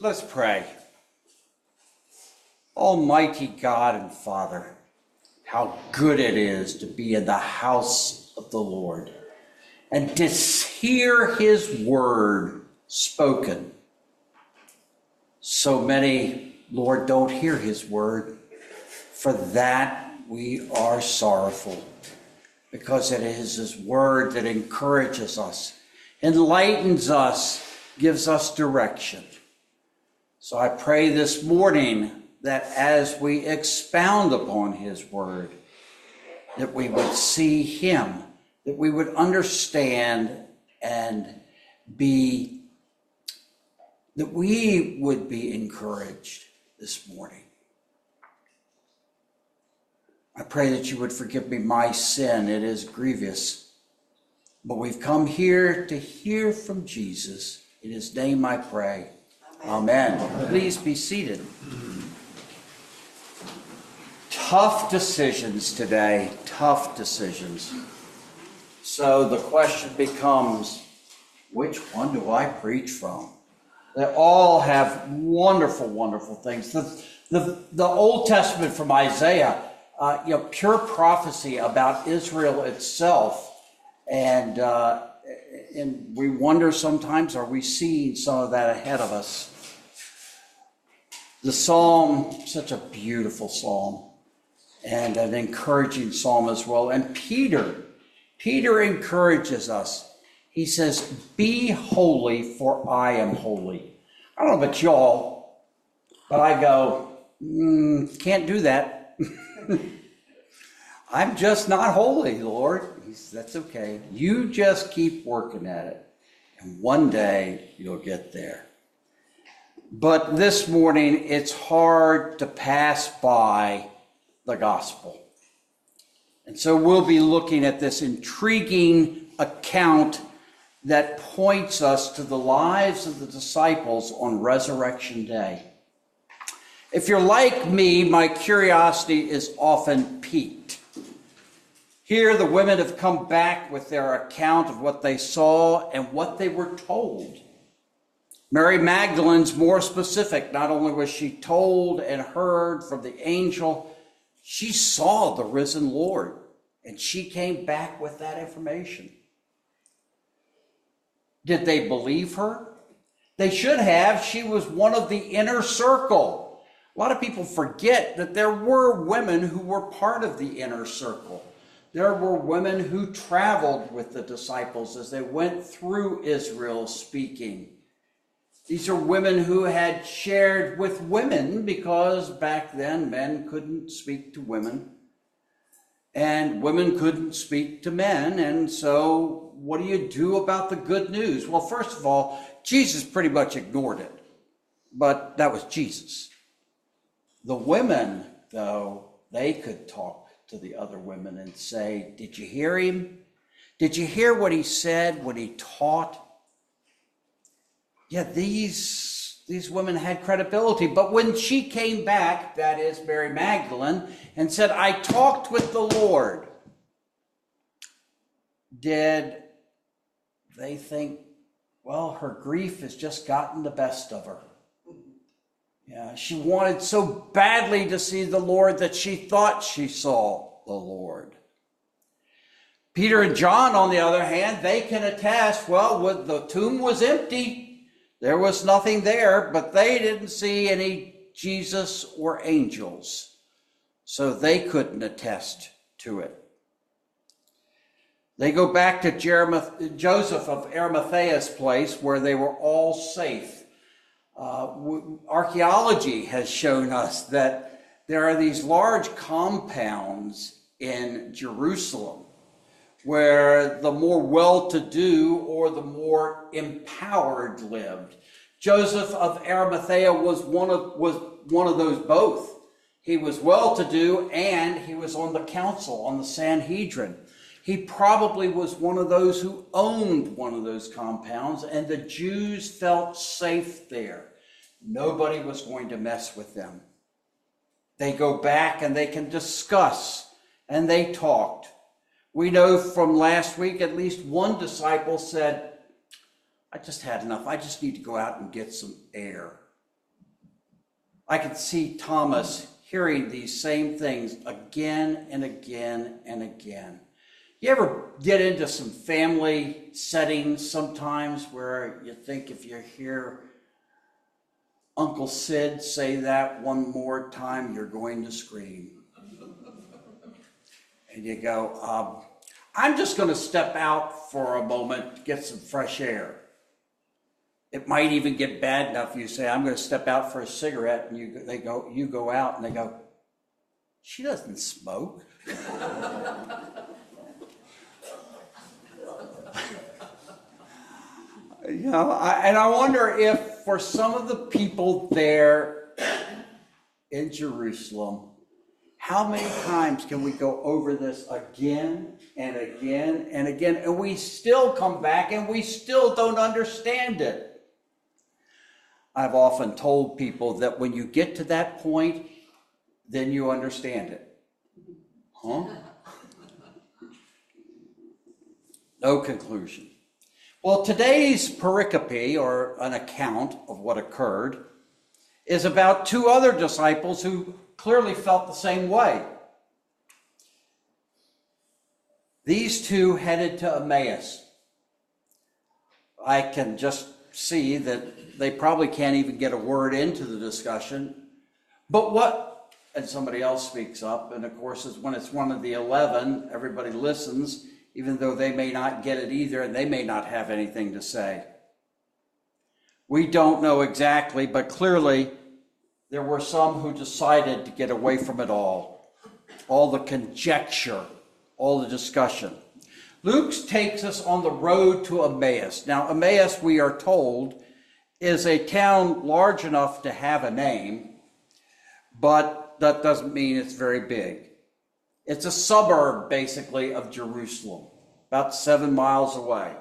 Let's pray. Almighty God and Father, how good it is to be in the house of the Lord and to hear his word spoken. So many, Lord, don't hear his word. For that we are sorrowful, because it is his word that encourages us, enlightens us, gives us direction. So I pray this morning that as we expound upon his word, that we would see him, that we would understand and that we would be encouraged this morning. I pray that you would forgive me my sin. It is grievous. But we've come here to hear from Jesus. In his name I pray. Amen. Please be seated. Tough decisions today. Tough decisions. So the question becomes, which one do I preach from? They all have wonderful, wonderful things. The Old Testament from Isaiah, pure prophecy about Israel itself. And we wonder sometimes, are we seeing some of that ahead of us? The psalm, such a beautiful psalm and an encouraging psalm as well. And Peter encourages us. He says, be holy, for I am holy. I don't know about y'all, but I go, can't do that. I'm just not holy, Lord. He says, that's okay. You just keep working at it. And one day you'll get there. But this morning, it's hard to pass by the gospel. And so we'll be looking at this intriguing account that points us to the lives of the disciples on Resurrection Day. If you're like me, my curiosity is often piqued. Here, the women have come back with their account of what they saw and what they were told. Mary Magdalene's more specific. Not only was she told and heard from the angel, she saw the risen Lord, and she came back with that information. Did they believe her? They should have. She was one of the inner circle. A lot of people forget that there were women who were part of the inner circle. There were women who traveled with the disciples as they went through Israel speaking. These are women who had shared with women, because back then men couldn't speak to women and women couldn't speak to men. And so what do you do about the good news? Well, first of all, Jesus pretty much ignored it, but that was Jesus. The women, though, they could talk to the other women and say, did you hear him? Did you hear what he said when he taught? Yeah, these women had credibility. But when she came back, that is Mary Magdalene, and said, I talked with the Lord, did they think, well, her grief has just gotten the best of her? Yeah, she wanted so badly to see the Lord that she thought she saw the Lord. Peter and John, on the other hand, they can attest, well, the tomb was empty. There was nothing there, but they didn't see any Jesus or angels, so they couldn't attest to it. They go back to Joseph of Arimathea's place, where they were all safe. Archaeology has shown us that there are these large compounds in Jerusalem where the more well-to-do or the more empowered lived. Joseph of Arimathea was one of those both. He was well-to-do and he was on the council, on the Sanhedrin. He probably was one of those who owned one of those compounds, and the Jews felt safe there. Nobody was going to mess with them. They go back and they can discuss, and they talked. We know from last week, at least one disciple said, I just had enough. I just need to go out and get some air. I could see Thomas hearing these same things again and again and again. You ever get into some family settings sometimes where you think if you hear Uncle Sid say that one more time, you're going to scream? And you go, I'm just going to step out for a moment to get some fresh air. It might even get bad enough you say, I'm going to step out for a cigarette, and you go out and they go, she doesn't smoke. And I wonder if for some of the people there in Jerusalem, how many times can we go over this again and again and again, and we still come back and we still don't understand it? I've often told people that when you get to that point, then you understand it. Huh? No conclusion. Well, today's pericope, or an account of what occurred, is about two other disciples who clearly felt the same way. These two headed to Emmaus. I can just see that they probably can't even get a word into the discussion. But what, and somebody else speaks up, and of course when it's one of the 11, everybody listens, even though they may not get it either, and they may not have anything to say. We don't know exactly, but clearly there were some who decided to get away from it all the conjecture, all the discussion. Luke takes us on the road to Emmaus. Now, Emmaus, we are told, is a town large enough to have a name, but that doesn't mean it's very big. It's a suburb, basically, of Jerusalem, about 7 miles away.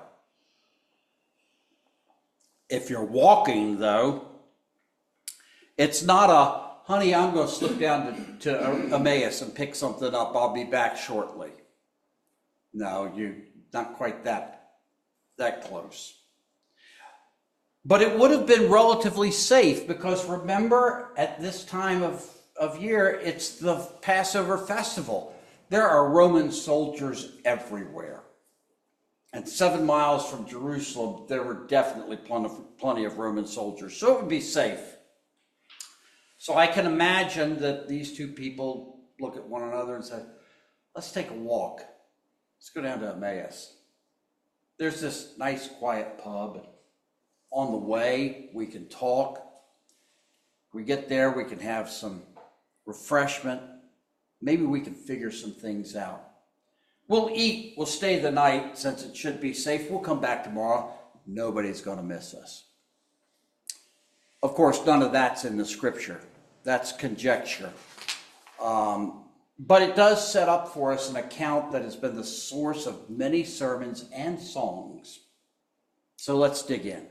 If you're walking, though, it's not a, honey, I'm going to slip down to Emmaus and pick something up. I'll be back shortly. No, you're not quite that close. But it would have been relatively safe because remember, at this time of year, it's the Passover festival. There are Roman soldiers everywhere. And 7 miles from Jerusalem, there were definitely plenty of Roman soldiers. So it would be safe. So I can imagine that these two people look at one another and say, let's take a walk. Let's go down to Emmaus. There's this nice quiet pub. On the way, we can talk. We get there, we can have some refreshment. Maybe we can figure some things out. We'll eat, we'll stay the night since it should be safe. We'll come back tomorrow. Nobody's going to miss us. Of course, none of that's in the scripture. That's conjecture. But it does set up for us an account that has been the source of many sermons and songs. So let's dig in.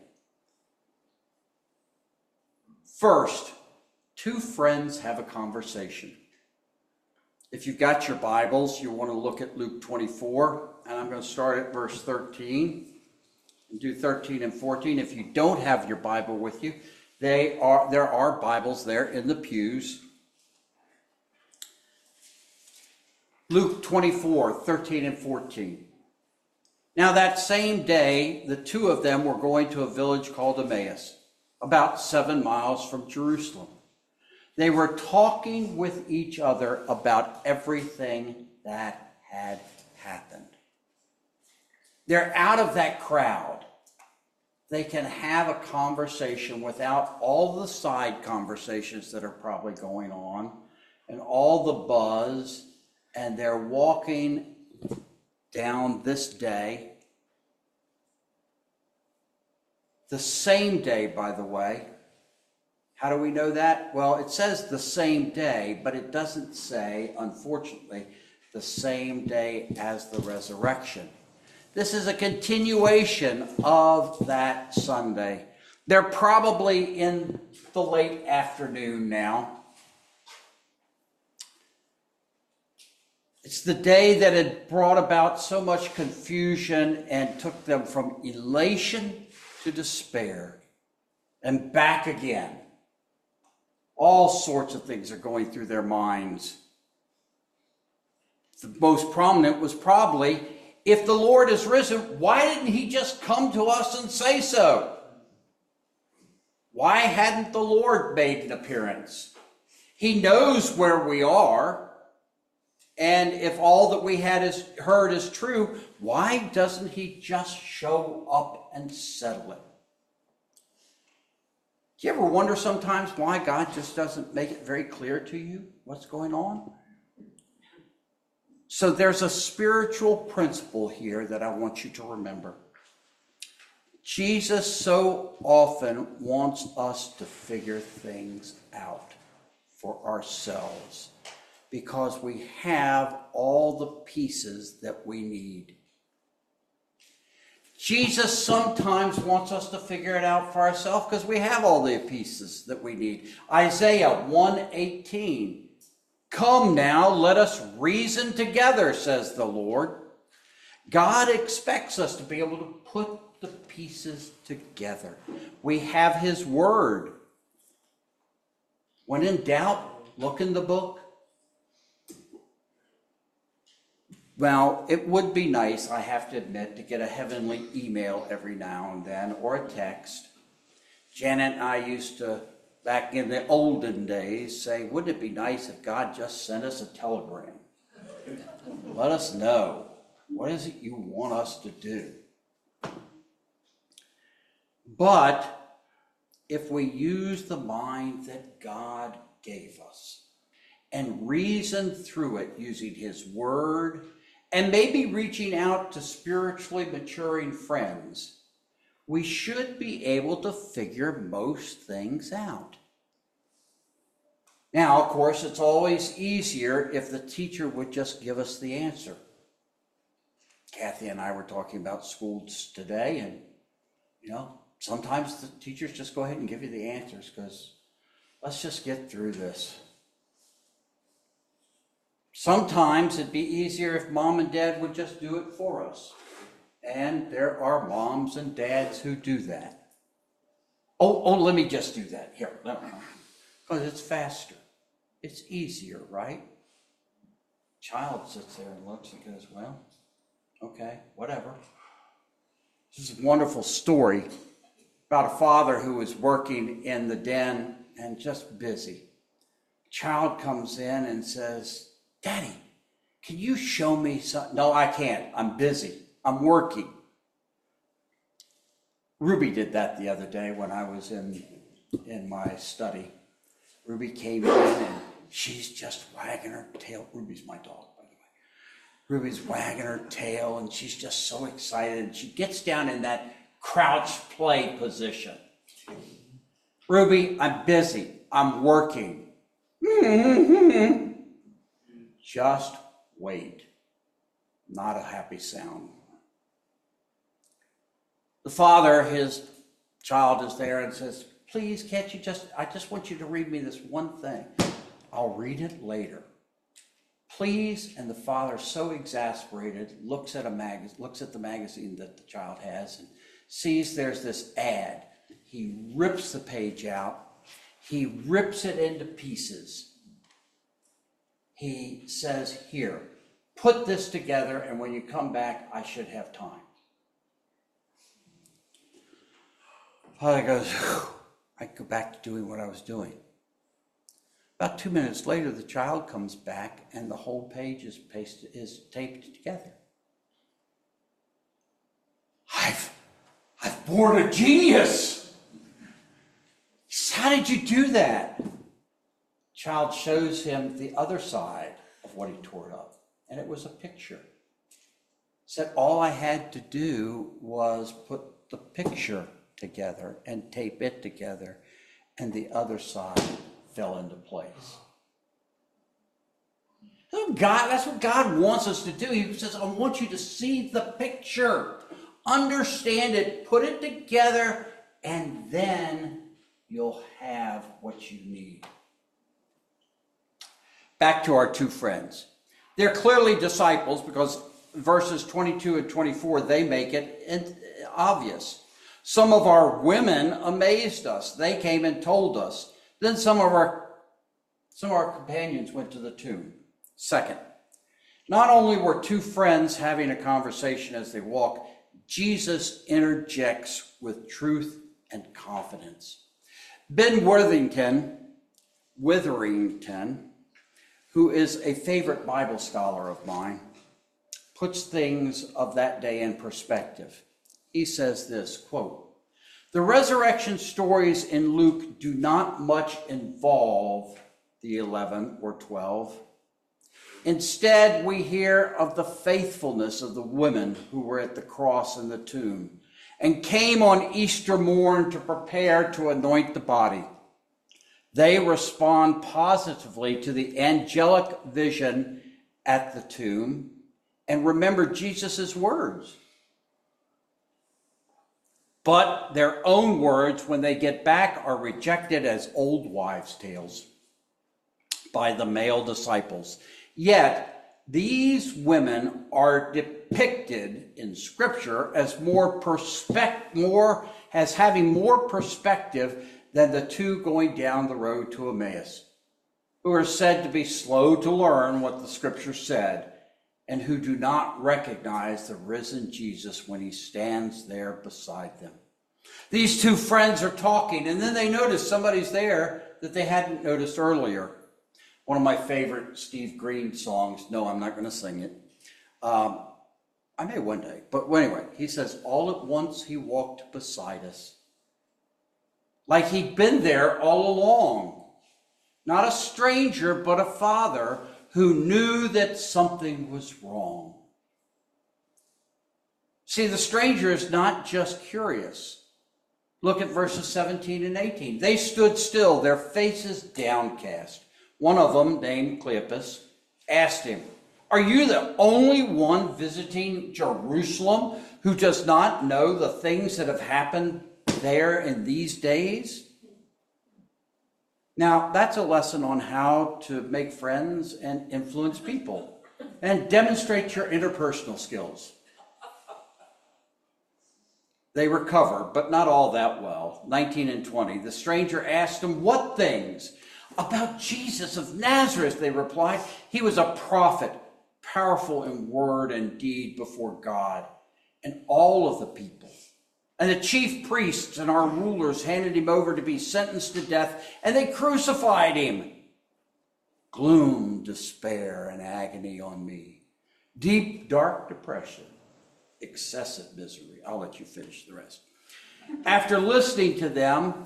First, two friends have a conversation. If you've got your Bibles, you want to look at Luke 24, and I'm going to start at verse 13 and do 13 and 14. If you don't have your Bible with you, there are Bibles there in the pews. Luke 24, 13 and 14. Now that same day, the two of them were going to a village called Emmaus, about 7 miles from Jerusalem. They were talking with each other about everything that had happened. They're out of that crowd. They can have a conversation without all the side conversations that are probably going on and all the buzz. And they're walking down this day. The same day, by the way. How do we know that? Well, it says the same day, but it doesn't say, unfortunately, the same day as the resurrection. This is a continuation of that Sunday. They're probably in the late afternoon now. It's the day that had brought about so much confusion and took them from elation to despair and back again. All sorts of things are going through their minds. The most prominent was probably, if the Lord is risen, why didn't he just come to us and say so? Why hadn't the Lord made an appearance? He knows where we are. And if all that we heard is true, why doesn't he just show up and settle it? Do you ever wonder sometimes why God just doesn't make it very clear to you what's going on? So there's a spiritual principle here that I want you to remember. Jesus so often wants us to figure things out for ourselves because we have all the pieces that we need. Jesus sometimes wants us to figure it out for ourselves because we have all the pieces that we need. Isaiah 1:18. Come now, let us reason together, says the Lord. God expects us to be able to put the pieces together. We have his word. When in doubt, look in the book. Well, it would be nice, I have to admit, to get a heavenly email every now and then, or a text. Janet and I used to, back in the olden days, say, wouldn't it be nice if God just sent us a telegram? Let us know. What is it you want us to do? But if we use the mind that God gave us and reason through it using his word and maybe reaching out to spiritually maturing friends, we should be able to figure most things out. Now, of course, it's always easier if the teacher would just give us the answer. Kathy and I were talking about schools today, and, sometimes the teachers just go ahead and give you the answers because let's just get through this. Sometimes it'd be easier if mom and dad would just do it for us. And there are moms and dads who do that. Oh, let me just do that. Here, because it's faster. It's easier, right? Child sits there and looks and goes, well, okay, whatever. This is a wonderful story about a father who was working in the den and just busy. Child comes in and says, Daddy, can you show me something? No, I can't. I'm busy. I'm working. Ruby did that the other day when I was in my study. Ruby came in and she's just wagging her tail. Ruby's my dog, by the way. Ruby's wagging her tail and she's just so excited. And she gets down in that crouch play position. Ruby, I'm busy. I'm working. Just wait. Not a happy sound. The father, his child is there and says, please, can't you I just want you to read me this one thing. I'll read it later. Please. And the father, so exasperated, looks at the magazine that the child has and sees there's this ad. He rips the page out. He rips it into pieces. He says, here, put this together, and when you come back, I should have time. Father goes, I go back to doing what I was doing. About 2 minutes later, the child comes back, and the whole page is taped together. I've born a genius. He says, how did you do that? Child shows him the other side of what he tore up, and it was a picture. Said all I had to do was put the picture together and tape it together, and the other side fell into place. That's what God wants us to do. He says, I want you to see the picture, understand it, put it together, and then you'll have what you need. Back to our two friends. They're clearly disciples because verses 22 and 24, they make it obvious. Some of our women amazed us. They came and told us. Then some of our Some of our companions went to the tomb. Second, not only were two friends having a conversation as they walk, Jesus interjects with truth and confidence. Ben Witherington, who is a favorite Bible scholar of mine, puts things of that day in perspective. He says this, quote, "The resurrection stories in Luke do not much involve the 11 or 12. Instead, we hear of the faithfulness of the women who were at the cross and the tomb and came on Easter morn to prepare to anoint the body. They respond positively to the angelic vision at the tomb and remember Jesus' words. But their own words, when they get back, are rejected as old wives' tales by the male disciples. Yet, these women are depicted in Scripture as having more perspective than the two going down the road to Emmaus, who are said to be slow to learn what the Scripture said, and who do not recognize the risen Jesus when he stands there beside them. These two friends are talking, and then they notice somebody's there that they hadn't noticed earlier. One of my favorite Steve Green songs. No, I'm not going to sing it. I may one day. But anyway, he says, all at once he walked beside us. Like he'd been there all along. Not a stranger, but a father who knew that something was wrong. See, the stranger is not just curious. Look at verses 17 and 18. They stood still, their faces downcast. One of them, named Cleopas, asked him, "Are you the only one visiting Jerusalem who does not know the things that have happened there in these days?" Now, that's a lesson on how to make friends and influence people and demonstrate your interpersonal skills. They recover, but not all that well. 19 and 20. The stranger asked him, "What things?" "About Jesus of Nazareth," they replied. "He was a prophet, powerful in word and deed before God and all of the people. And the chief priests and our rulers handed him over to be sentenced to death, and they crucified him. Gloom, despair, and agony on me. Deep, dark depression, excessive misery." I'll let you finish the rest. After listening to them,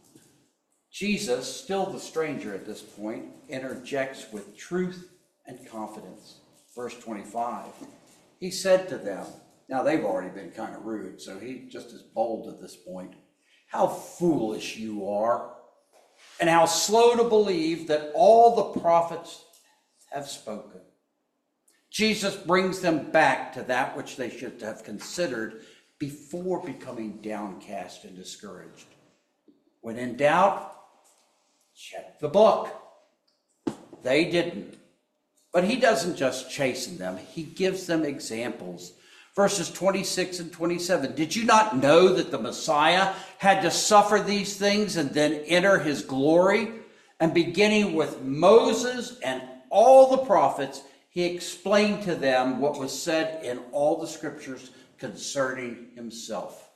Jesus, still the stranger at this point, interjects with truth and confidence. Verse 25, he said to them, now they've already been kind of rude, so he just is bold at this point. "How foolish you are, and how slow to believe that all the prophets have spoken." Jesus brings them back to that which they should have considered before becoming downcast and discouraged. When in doubt, check the book. They didn't. But he doesn't just chasten them, he gives them examples. Verses 26 and 27. "Did you not know that the Messiah had to suffer these things and then enter his glory?" And beginning with Moses and all the prophets, he explained to them what was said in all the scriptures concerning himself.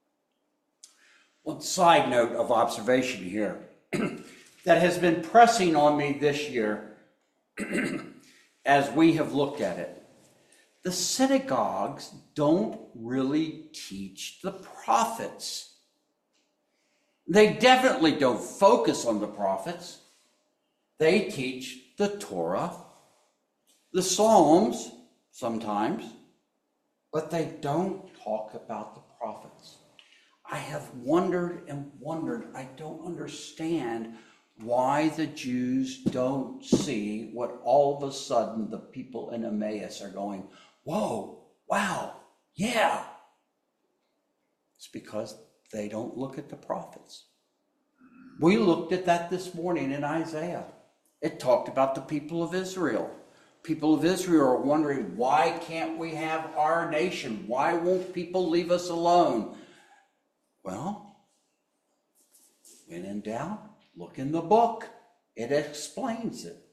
One side note of observation here that has been pressing on me this year as we have looked at it. The synagogues don't really teach the prophets. They definitely don't focus on the prophets. They teach the Torah, the Psalms sometimes, but they don't talk about the prophets. I have wondered and wondered. I don't understand why the Jews don't see what all of a sudden the people in Emmaus are going, "Whoa, wow, yeah." It's because they don't look at the prophets. We looked at that this morning in Isaiah. It talked about the people of Israel. People of Israel are wondering, why can't we have our nation? Why won't people leave us alone? Well, when in doubt, look in the book. It explains it.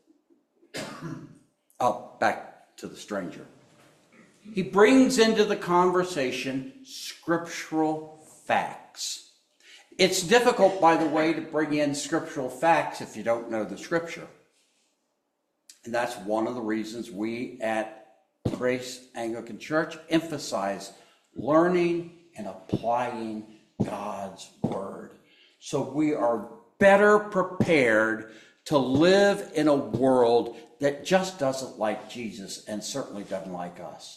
Oh, back to the stranger. He brings into the conversation scriptural facts. It's difficult, by the way, to bring in scriptural facts if you don't know the scripture. And that's one of the reasons we at Grace Anglican Church emphasize learning and applying God's word. So we are better prepared to live in a world that just doesn't like Jesus and certainly doesn't like us.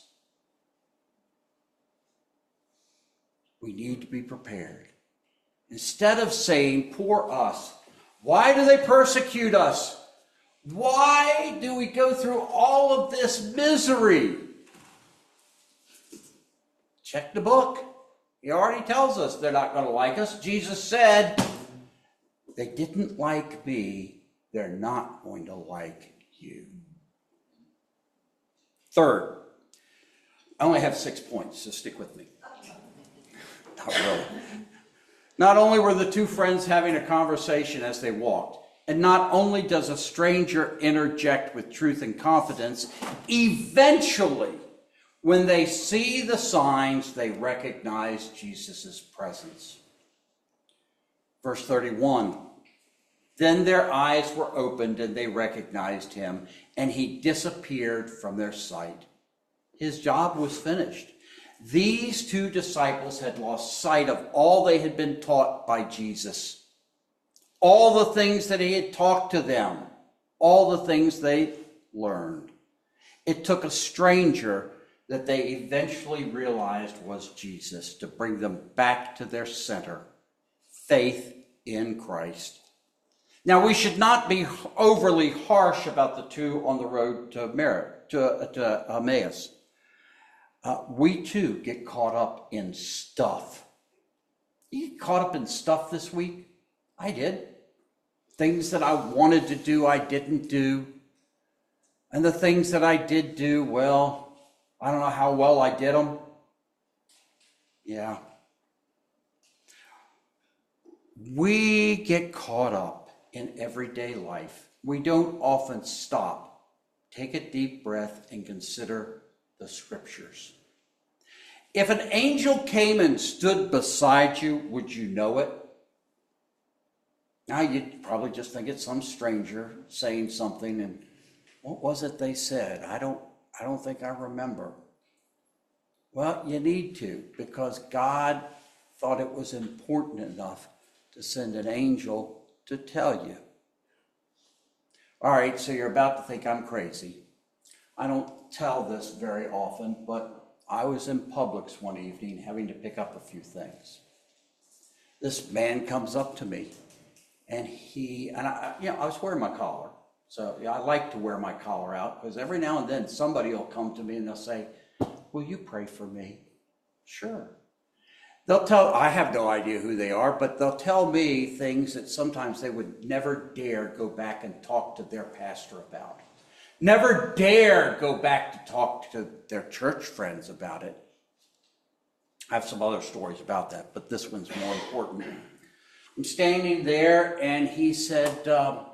We need to be prepared. Instead of saying, poor us, why do they persecute us? Why do we go through all of this misery? Check the book. He already tells us they're not going to like us. Jesus said, they didn't like me, they're not going to like you. Third, I only have 6 points, so stick with me. Not really. Not only were the two friends having a conversation as they walked, and not only does a stranger interject with truth and confidence, eventually, when they see the signs, they recognize Jesus' presence. Verse 31, then their eyes were opened and they recognized him, and he disappeared from their sight. His job was finished. These two disciples had lost sight of all they had been taught by Jesus. All the things that he had talked to them, all the things they learned. It took a stranger that they eventually realized was Jesus to bring them back to their center, faith in Christ. Now, we should not be overly harsh about the two on the road to Emmaus. We too get caught up in stuff. You get caught up in stuff this week? I did. Things that I wanted to do, I didn't do. And the things that I did do, well, I don't know how well I did them. Yeah. We get caught up in everyday life. We don't often stop, take a deep breath, and consider the scriptures. If an angel came and stood beside you, would you know it? Now you'd probably just think it's some stranger saying something, and what was it they said? I don't think I remember. Well, you need to, because God thought it was important enough to send an angel to tell you. All right, so you're about to think I'm crazy. I don't tell this very often, but I was in Publix one evening having to pick up a few things. This man comes up to me, and I was wearing my collar. So I like to wear my collar out because every now and then somebody will come to me and they'll say, will you pray for me? Sure. I have no idea who they are, but they'll tell me things that sometimes they would never dare go back and talk to their pastor about. Never dare go back to talk to their church friends about it. I have some other stories about that, but this one's more important. I'm standing there, and he said,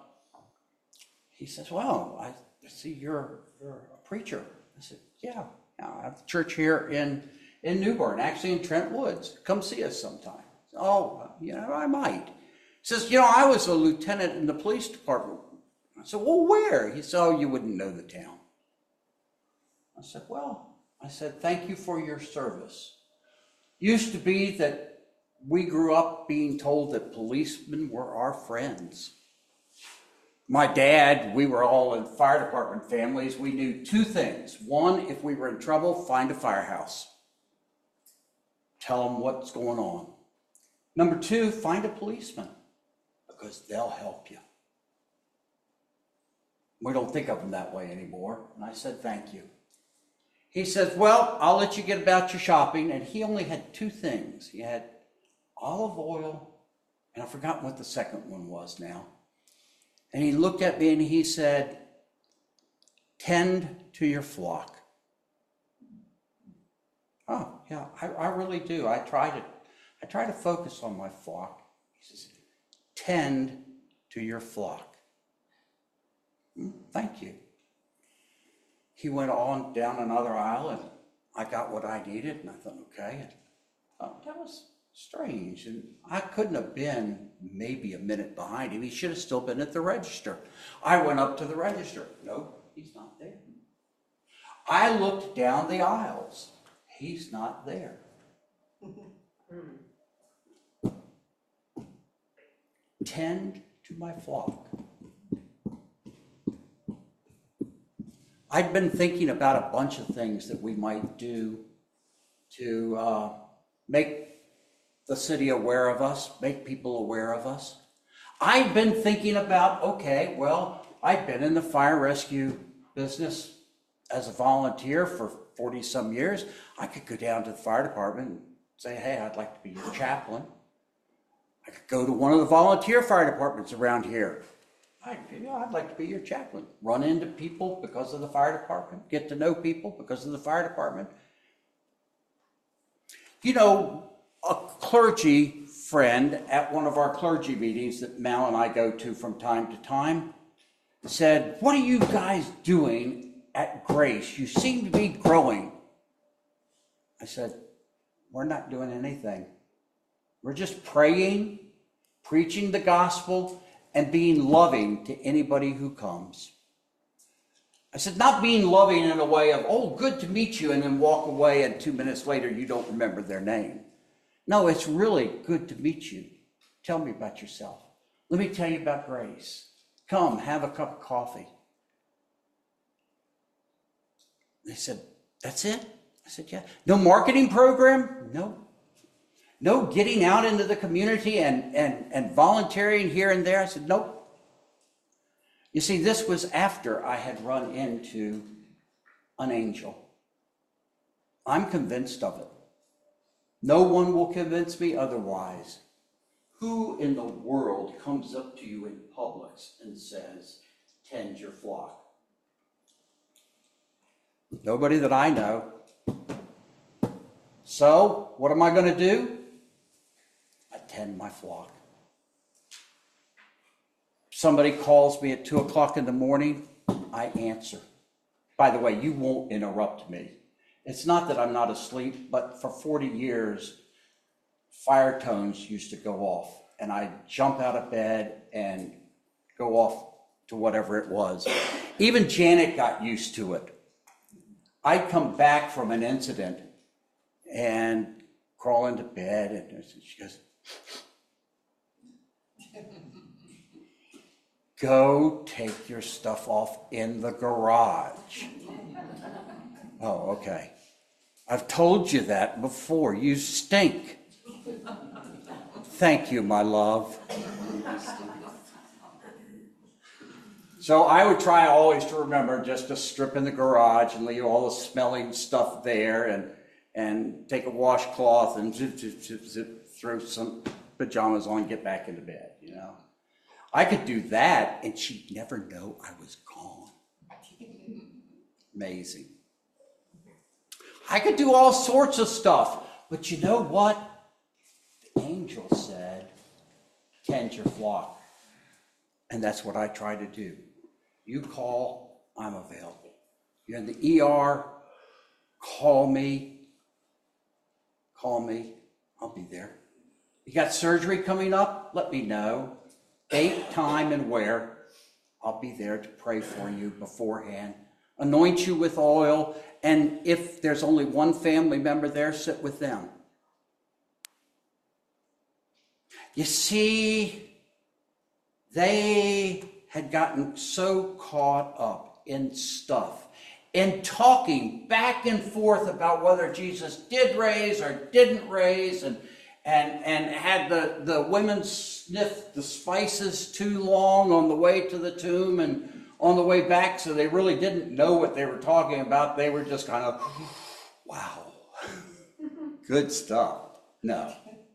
well, I see you're a preacher. I said, yeah, I have a church here in Newbern, actually in Trent Woods. Come see us sometime. Oh, I might. He says, I was a lieutenant in the police department. I said, well, where? He said, oh, you wouldn't know the town. I said, thank you for your service. Used to be that we grew up being told that policemen were our friends. My dad, we were all in fire department families. We knew two things. One, if we were in trouble, find a firehouse. Tell them what's going on. Number two, find a policeman because they'll help you. We don't think of them that way anymore. And I said, thank you. He says, well, I'll let you get about your shopping. And he only had two things. He had olive oil, and I've forgotten what the second one was now. And he looked at me and he said, tend to your flock. Oh, yeah, I really do. I try to focus on my flock. He says, tend to your flock. Thank you. He went on down another aisle and I got what I needed and I thought, okay. That was strange. And I couldn't have been maybe a minute behind him. He should have still been at the register. I went up to the register. Nope, he's not there. I looked down the aisles. He's not there. Tend to my flock. I'd been thinking about a bunch of things that we might do to make the city aware of us, make people aware of us. I'd been thinking about, okay, well, I've been in the fire rescue business as a volunteer for 40 some years. I could go down to the fire department and say, hey, I'd like to be your chaplain. I could go to one of the volunteer fire departments around here. I'd like to be your chaplain. Run into people because of the fire department. Get to know people because of the fire department. You know, a clergy friend at one of our clergy meetings that Mal and I go to from time to time said, what are you guys doing at Grace? You seem to be growing. I said, we're not doing anything. We're just praying, preaching the gospel, and being loving to anybody who comes. I said, not being loving in a way of, oh, good to meet you, and then walk away and 2 minutes later you don't remember their name. No, it's really good to meet you. Tell me about yourself. Let me tell you about Grace. Come, have a cup of coffee. They said, that's it? I said, yeah. No marketing program? No. No getting out into the community and volunteering here and there? I said, nope. You see, this was after I had run into an angel. I'm convinced of it. No one will convince me otherwise. Who in the world comes up to you in Publix and says, tend your flock? Nobody that I know. So, what am I going to do? Attend my flock. Somebody calls me at 2 o'clock in the morning, I answer. By the way, you won't interrupt me. It's not that I'm not asleep, but for 40 years, fire tones used to go off, and I'd jump out of bed and go off to whatever it was. Even Janet got used to it. I'd come back from an incident and crawl into bed, and she goes, go take your stuff off in the garage. Oh, okay. I've told you that before. You stink. Thank you, my love. So I would try always to remember just to strip in the garage and leave all the smelling stuff there and take a washcloth and zip, throw some pajamas on, get back into bed, you know. I could do that and she'd never know I was gone. Amazing. I could do all sorts of stuff, but you know what? The angel said, tend your flock. And that's what I try to do. You call, I'm available. You're in the ER, call me, I'll be there. You got surgery coming up? Let me know. Date, time, and where. I'll be there to pray for you beforehand. Anoint you with oil, and if there's only one family member there, sit with them. You see, they had gotten so caught up in stuff, in talking back and forth about whether Jesus did raise or didn't raise, and had the women sniff the spices too long on the way to the tomb and on the way back, so they really didn't know what they were talking about. They were just kind of, wow, good stuff. No.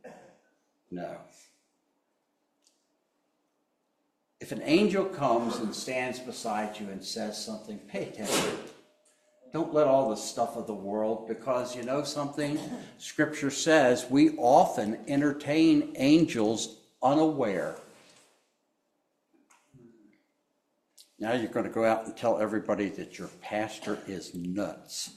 If an angel comes and stands beside you and says something, pay attention. Don't let all the stuff of the world, because you know something? Scripture says we often entertain angels unaware. Now you're going to go out and tell everybody that your pastor is nuts.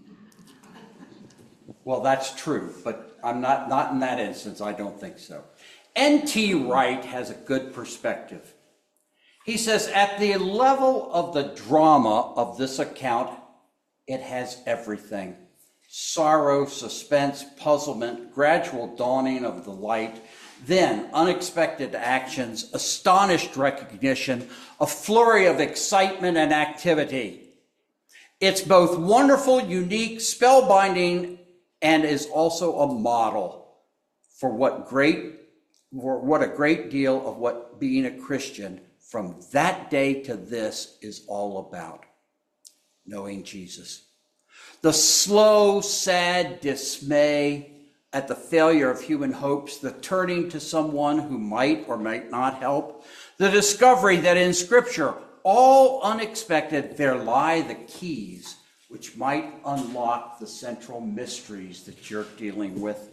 Well, that's true, but I'm not in that instance. I don't think so. N.T. Wright has a good perspective. He says, at the level of the drama of this account, it has everything. Sorrow, suspense, puzzlement, gradual dawning of the light, then unexpected actions, astonished recognition, a flurry of excitement and activity. It's both wonderful, unique, spellbinding, and is also a model for what a great deal of what being a Christian from that day to this is all about. Knowing Jesus. The slow, sad dismay at the failure of human hopes, the turning to someone who might or might not help, the discovery that in Scripture, all unexpected, there lie the keys which might unlock the central mysteries that you're dealing with.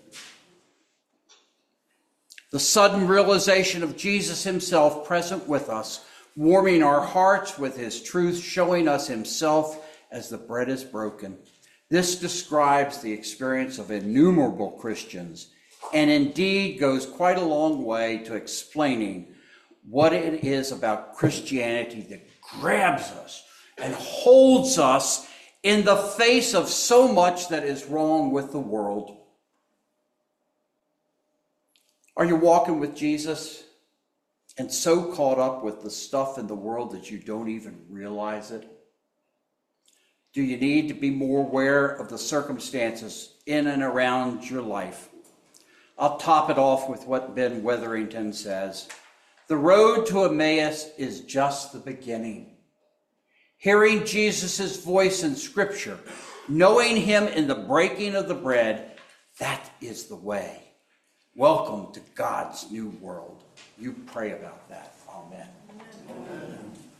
The sudden realization of Jesus himself present with us, warming our hearts with his truth, showing us himself as the bread is broken. This describes the experience of innumerable Christians and indeed goes quite a long way to explaining what it is about Christianity that grabs us and holds us in the face of so much that is wrong with the world. Are you walking with Jesus and so caught up with the stuff in the world that you don't even realize it? Do you need to be more aware of the circumstances in and around your life? I'll top it off with what Ben Witherington says. The road to Emmaus is just the beginning. Hearing Jesus' voice in Scripture, knowing him in the breaking of the bread, that is the way. Welcome to God's new world. You pray about that. Amen.